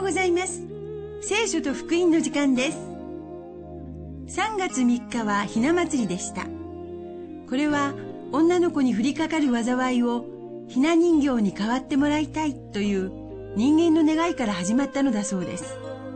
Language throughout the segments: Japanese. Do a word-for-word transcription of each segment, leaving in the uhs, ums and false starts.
ございます。聖書と福音の時間です。さんがつみっかはひな祭りでした。これは女の子に降りかかる災いをひな人形に代わってもらいたいという人間の願いから始まったのだそうです。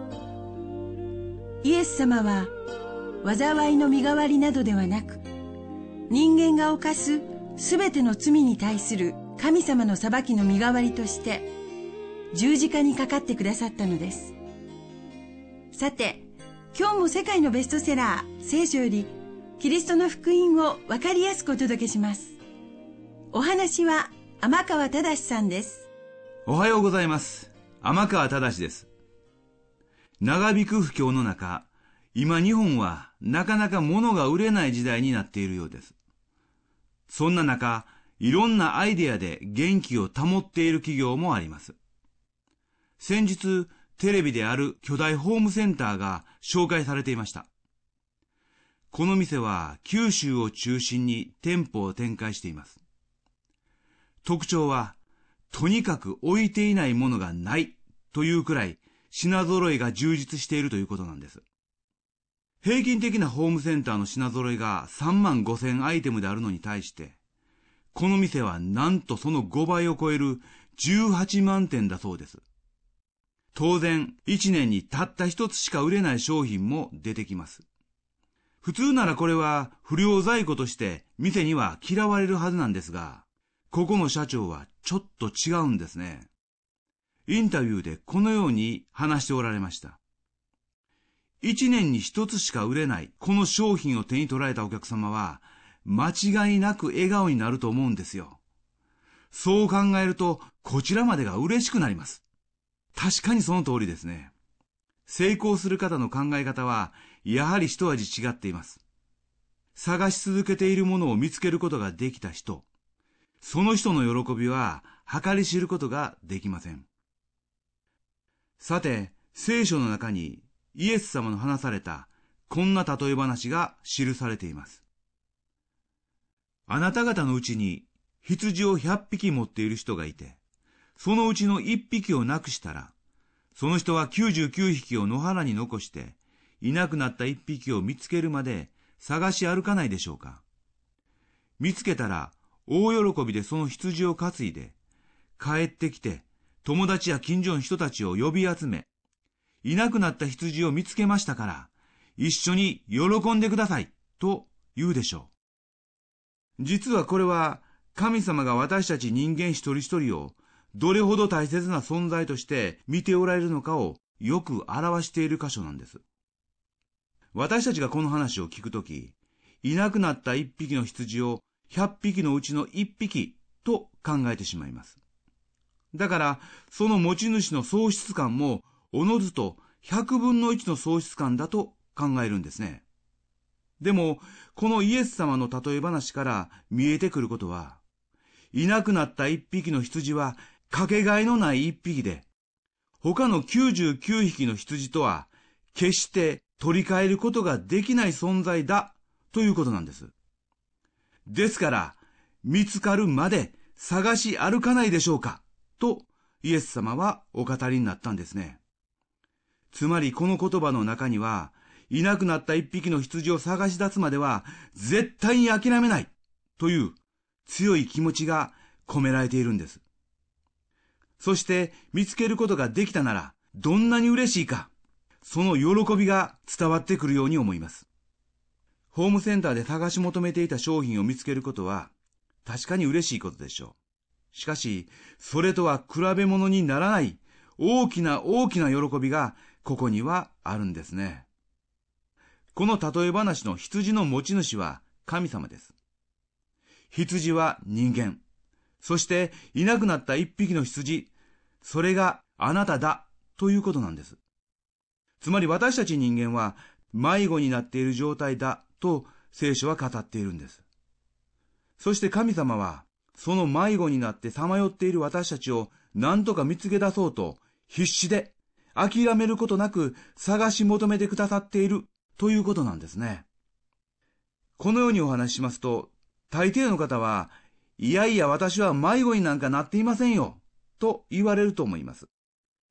イエス様は災いの身代わりなどではなく、人間が犯すすべての罪に対する神様の裁きの身代わりとして十字架にかかってくださったのです。さて、今日も世界のベストセラー聖書よりキリストの福音をわかりやすくお届けします。お話は天川忠さんです。 おはようございます。天川忠です。長引く不況の中、今日本はなかなか物が売れない時代になっているようです。そんな中、いろんなアイデアで元気を保っている企業もあります。先日、テレビである巨大ホームセンターが紹介されていました。この店は九州を中心に店舗を展開しています。特徴は、とにかく置いていないものがないというくらい品揃いが充実しているということなんです。平均的なホームセンターの品揃いがさんまんごせんアイテムであるのに対して、この店はなんとそのごばいを超えるじゅうはちまんてんだそうです。当然、いちねんにたった一つしか売れない商品も出てきます。普通ならこれは不良在庫として店には嫌われるはずなんですが、ここの社長はちょっと違うんですね。インタビューでこのように話しておられました。一年に一つしか売れないこの商品を手に取られたお客様は間違いなく笑顔になると思うんですよ。そう考えるとこちらまでが嬉しくなります。確かにその通りですね。成功する方の考え方はやはり一味違っています。探し続けているものを見つけることができた人、その人の喜びは計り知ることができません。さて、聖書の中にイエス様の話されたこんな例え話が記されています。あなた方のうちに羊をひゃっぴき持っている人がいて、そのうちのいっぴきをなくしたら、その人はきゅうじゅうきゅうひきを野原に残して、いなくなったいっぴきを見つけるまで探し歩かないでしょうか。見つけたら大喜びでその羊を担いで、帰ってきて友達や近所の人たちを呼び集め、いなくなった羊を見つけましたから、一緒に喜んでくださいと言うでしょう。実はこれは神様が私たち人間一人一人をどれほど大切な存在として見ておられるのかをよく表している箇所なんです。私たちがこの話を聞くとき、いなくなった一匹の羊をひゃっぴきのうちの一匹と考えてしまいます。だからその持ち主の喪失感もおのずとひゃくぶんのいちの喪失感だと考えるんですね。でもこのイエス様の例え話から見えてくることは、いなくなった一匹の羊はかけがえのない一匹で、他のきゅうじゅうきゅうひきの羊とは決して取り替えることができない存在だということなんです。ですから見つかるまで探し歩かないでしょうかとイエス様はお語りになったんですね。つまりこの言葉の中には、いなくなった一匹の羊を探し出すまでは絶対に諦めないという強い気持ちが込められているんです。そして見つけることができたならどんなに嬉しいか、その喜びが伝わってくるように思います。ホームセンターで探し求めていた商品を見つけることは確かに嬉しいことでしょう。しかしそれとは比べ物にならない大きな大きな喜びがここにはあるんですね。この例え話の羊の持ち主は神様です。羊は人間。そしていなくなった一匹の羊、それがあなただということなんです。つまり私たち人間は迷子になっている状態だと聖書は語っているんです。そして神様はその迷子になってさまよっている私たちを何とか見つけ出そうと必死で諦めることなく探し求めてくださっているということなんですね。このようにお話ししますと、大抵の方は、いやいや私は迷子になんかなっていませんよと言われると思います。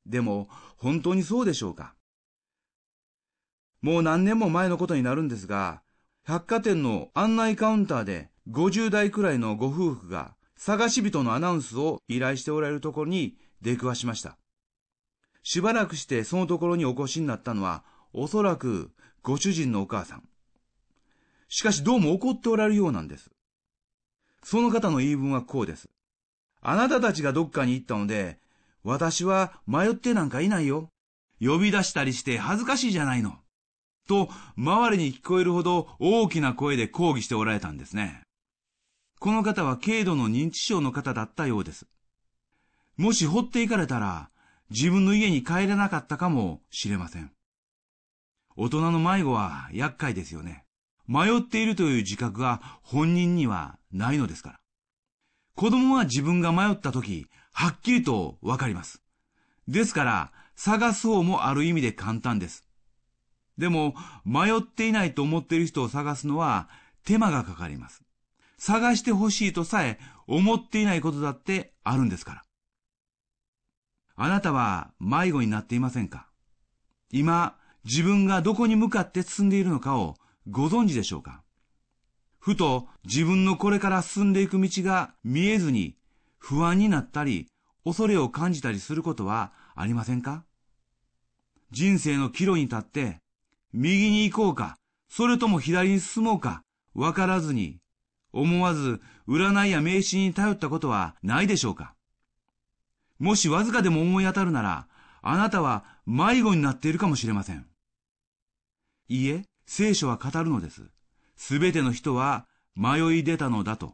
でも、本当にそうでしょうか？もう何年も前のことになるんですが、百貨店の案内カウンターでごじゅう代くらいのご夫婦が探し人のアナウンスを依頼しておられるところに出くわしました。しばらくしてそのところにお越しになったのは、おそらくご主人のお母さん。しかしどうも怒っておられるようなんです。その方の言い分はこうです。あなたたちがどっかに行ったので、私は迷ってなんかいないよ。呼び出したりして恥ずかしいじゃないの。と、周りに聞こえるほど大きな声で抗議しておられたんですね。この方は軽度の認知症の方だったようです。もし放っていかれたら、自分の家に帰れなかったかもしれません。大人の迷子は厄介ですよね。迷っているという自覚が本人にはないのですから。子供は自分が迷ったとき、はっきりとわかります。ですから、探す方もある意味で簡単です。でも、迷っていないと思っている人を探すのは手間がかかります。探してほしいとさえ思っていないことだってあるんですから。あなたは迷子になっていませんか？今、自分がどこに向かって進んでいるのかをご存知でしょうか？ふと自分のこれから進んでいく道が見えずに不安になったり恐れを感じたりすることはありませんか？人生の岐路に立って右に行こうか、それとも左に進もうかわからずに思わず占いや迷信に頼ったことはないでしょうか？もしわずかでも思い当たるなら、あなたは迷子になっているかもしれません。いいえ、聖書は語るのです。すべての人は迷い出たのだと。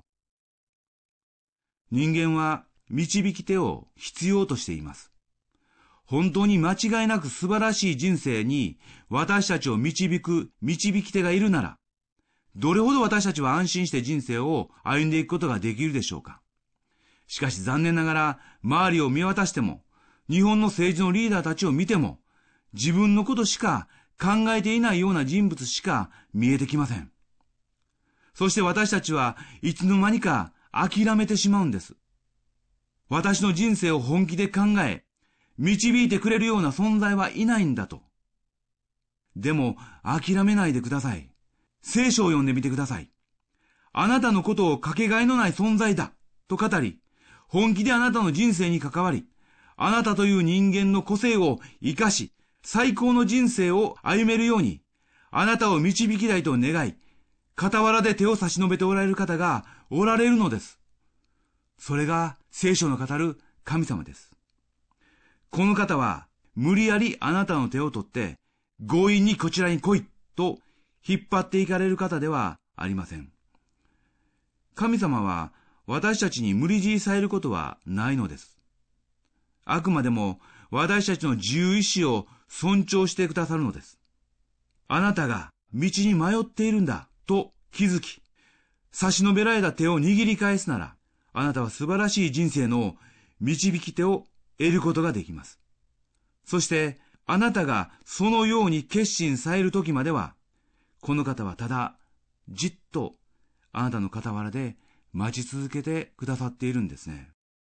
人間は導き手を必要としています。本当に間違いなく素晴らしい人生に私たちを導く導き手がいるなら、どれほど私たちは安心して人生を歩んでいくことができるでしょうか。しかし残念ながら周りを見渡しても、日本の政治のリーダーたちを見ても、自分のことしか考えていないような人物しか見えてきません。そして私たちはいつの間にか諦めてしまうんです。私の人生を本気で考え、導いてくれるような存在はいないんだと。でも諦めないでください。聖書を読んでみてください。あなたのことをかけがえのない存在だと語り、本気であなたの人生に関わり、あなたという人間の個性を生かし、最高の人生を歩めるように、あなたを導きたいと願い、傍らで手を差し伸べておられる方がおられるのです。それが聖書の語る神様です。この方は無理やりあなたの手を取って強引にこちらに来いと引っ張っていかれる方ではありません。神様は私たちに無理強いされることはないのです。あくまでも私たちの自由意志を尊重してくださるのです。あなたが道に迷っているんだと気づき、差し伸べられた手を握り返すなら、あなたは素晴らしい人生の導き手を得ることができます。そしてあなたがそのように決心される時までは、この方はただじっとあなたの傍らで待ち続けてくださっているんですね。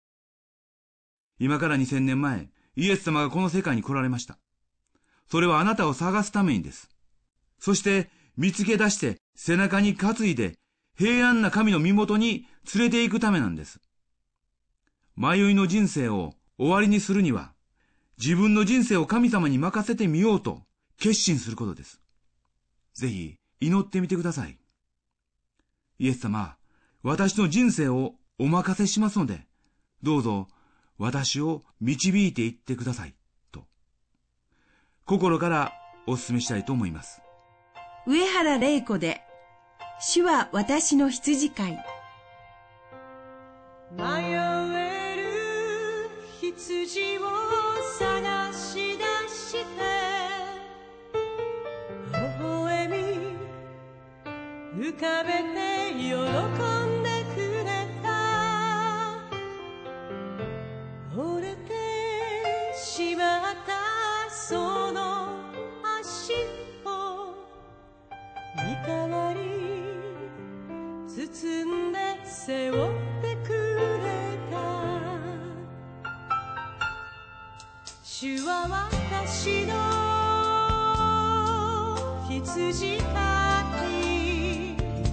今からにせんねんまえ、イエス様がこの世界に来られました。それはあなたを探すためにです。そして見つけ出して背中に担いで平安な神の身元に連れて行くためなんです。迷いの人生を終わりにするには、自分の人生を神様に任せてみようと決心することです。ぜひ祈ってみてください。イエス様、私の人生をお任せしますので、どうぞ私を導いていってくださいと心からお勧めしたいと思います。 上原玲子で主は私の羊飼い。 迷える羊を探し出して微笑み浮かべて喜んでくれた。折れてしまったその足を身代わり包んで背負ってくれた。主は私の羊飼い、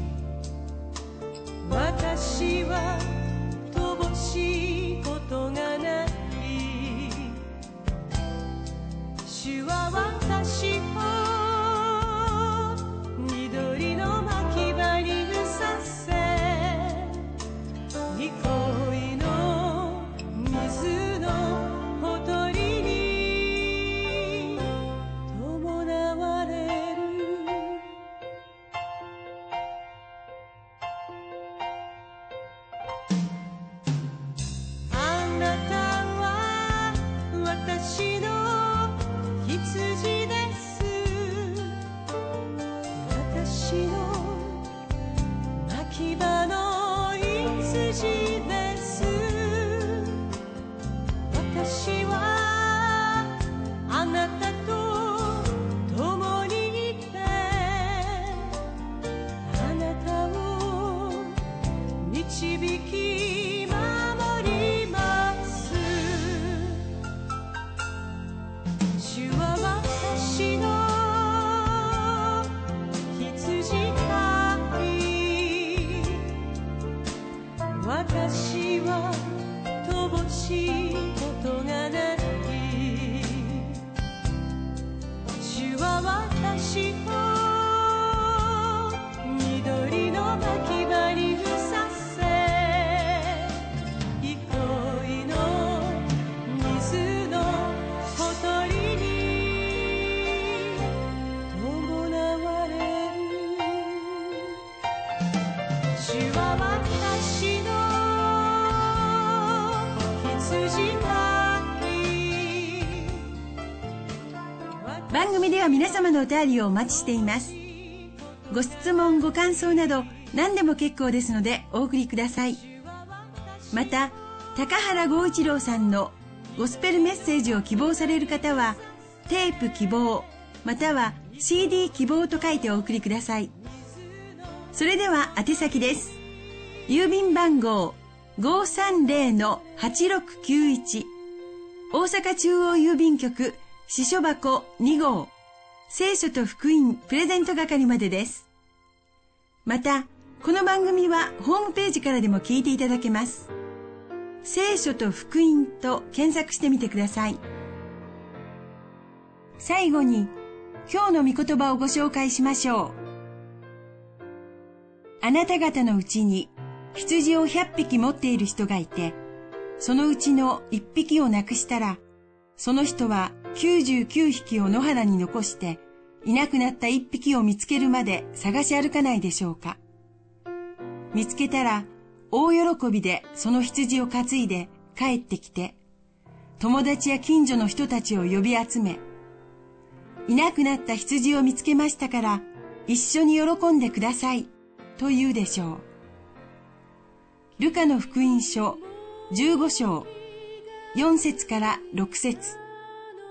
私は乏しいことがない。主は私を緑の牧場に移させ、憩いの水のほとりに伴われる。あなたは私の羊です。私の牧場の羊です。私はあなたと共にいて、あなたを導き守ります。主は私の羊飼い、私は乏しいことがない。主は私を緑の牧場に移させ、憩いの水のほとりに伴われる。主は私の羊飼い。 番組では皆様のお便りをお待ちしています。ご質問ご感想など何でも結構ですのでお送りください。また高原剛一郎さんのゴスペルメッセージを希望される方はテープ希望または シーディー 希望と書いてお送りください。それでは宛先です。郵便番号 ごーさんぜろのはちろくきゅういち 大阪中央郵便局支所箱に号聖書と福音プレゼント係までです。またこの番組はホームページからでも聞いていただけます。聖書と福音と検索してみてください。最後に今日の御言葉をご紹介しましょう。あなた方のうちに羊をひゃっぴき持っている人がいて、そのうちのいっぴきをなくしたら、その人はきゅうじゅうきゅうひきを野原に残して、いなくなったいっぴきを見つけるまで探し歩かないでしょうか。見つけたら、大喜びでその羊を担いで帰ってきて、友達や近所の人たちを呼び集め、いなくなった羊を見つけましたから、一緒に喜んでください、と言うでしょう。ルカの福音書じゅうご章よん節からろく節。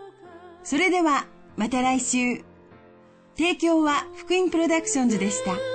それではまた来週。提供は福音プロダクションズでした。